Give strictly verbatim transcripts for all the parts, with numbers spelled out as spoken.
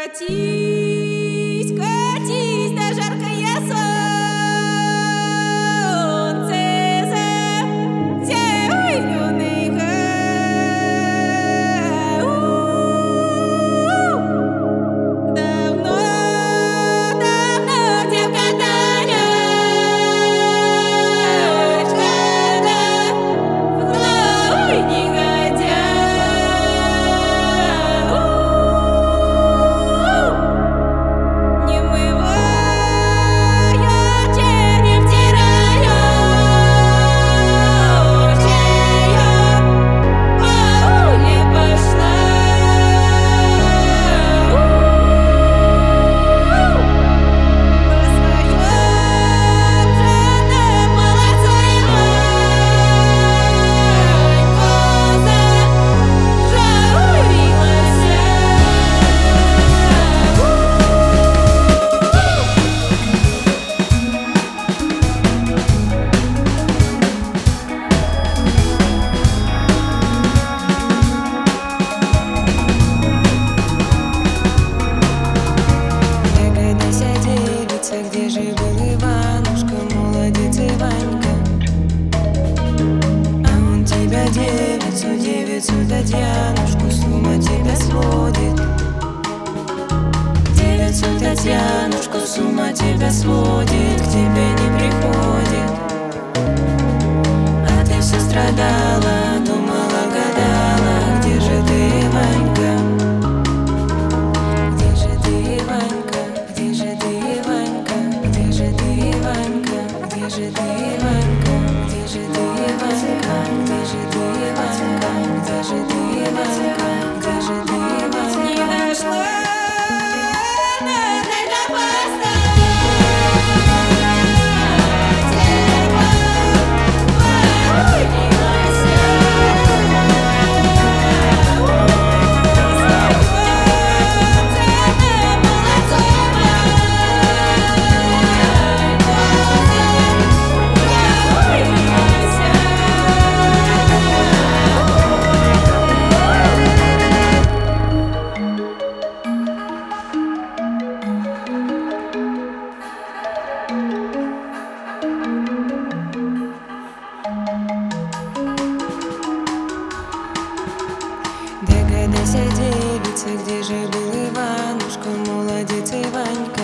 Катись, катись на жаркое солнце зеленых. Давно, давно, девка Танечка, в голову не годя. Где же был Иванушка, молодец Иванька? А он тебя девицу, девицу Татьянушку с ума тебя сводит. Девицу Татьянушку с ума тебя сводит, к тебе не приходит. А ты все страдала, думала, гадала, где же ты, Иванька? Где же ты, Иванька? Где же ты, Иванька? Где же ты, Иванька? Где же ты, Иванька? Где же ты, Иванька? Где же ты, Иванька? Где же ты, Иванька? Где же ты, Иванька? Не дошла до поста. Догадайся, девица, где же был Иванушка, молодец Иванька?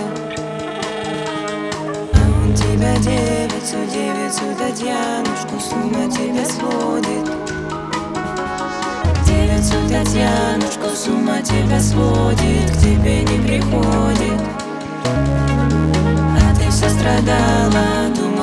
А он тебя девицу, девицу Татьянушку с ума тебя сводит. Девицу Татьянушку с ума тебя сводит, к тебе не приходит. А ты все страдала, думала,